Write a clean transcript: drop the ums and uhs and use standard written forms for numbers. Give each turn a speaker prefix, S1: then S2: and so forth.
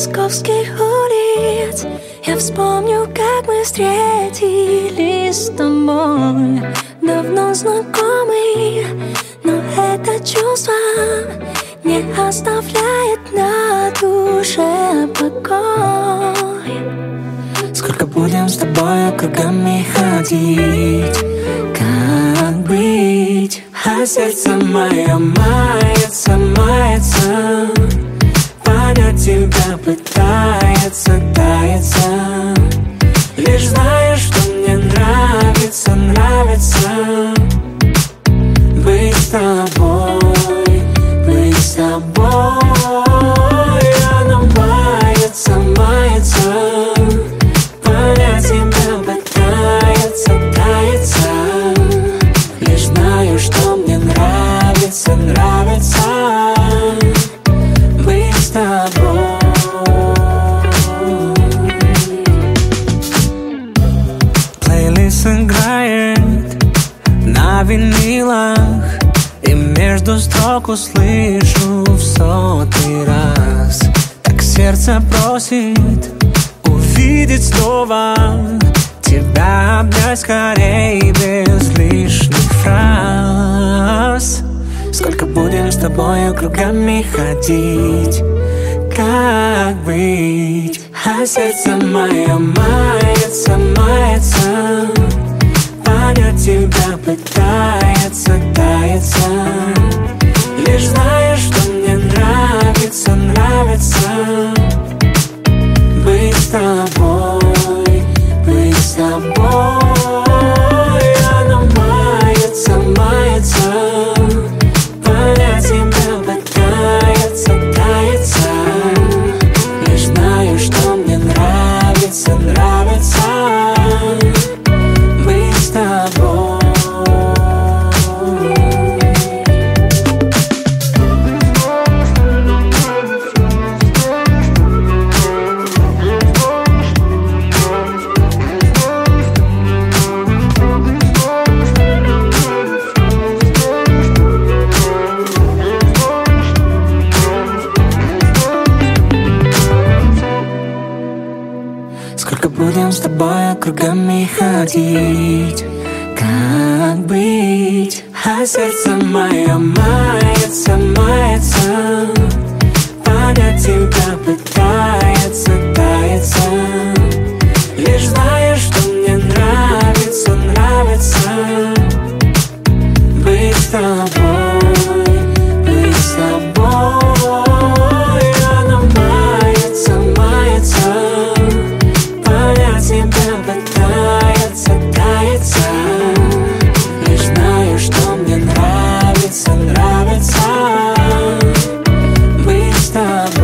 S1: московских улиц. Я вспомню, как мы встретились с тобой. Давно знакомый, но это чувство не оставляет на душе покой. Сколько будем с тобой кругами ходить, как быть? А сердце мое мается, мается, понять тебя пытается, тается. Лишь знаешь, что мне нравится, нравится быть с тобой, быть с тобой. Оно мается, мается, понять тебя пытается, тается. Лишь знаю, что мне нравится, нравится быть с тобой. Плейлист играет на винилах, и между строк услышу в 100-й раз. Так сердце просит увидеть снова, тебя обнять скорей без лишних фраз. Сколько будем с тобой кругами ходить, как быть? А сердце мое мается, мается, понять тебя пытается, тается. Лишь знаешь, что мне нравится, нравится быть с тобой, быть с тобой. Оно мается, мается, понять тебя пытается, тается. Лишь знаю, что мне нравится, нравится быть с тобой. Сколько будем с тобой кругами ходить, как быть? А сердце мое мается, мается, понять тебя пытается, тается. Лишь знаешь, что мне нравится, нравится быть с тобой, быть с тобой. Оно мается, мается, тебя пытается, тается. Лишь знаю, что мне нравится, нравится быть с тобой.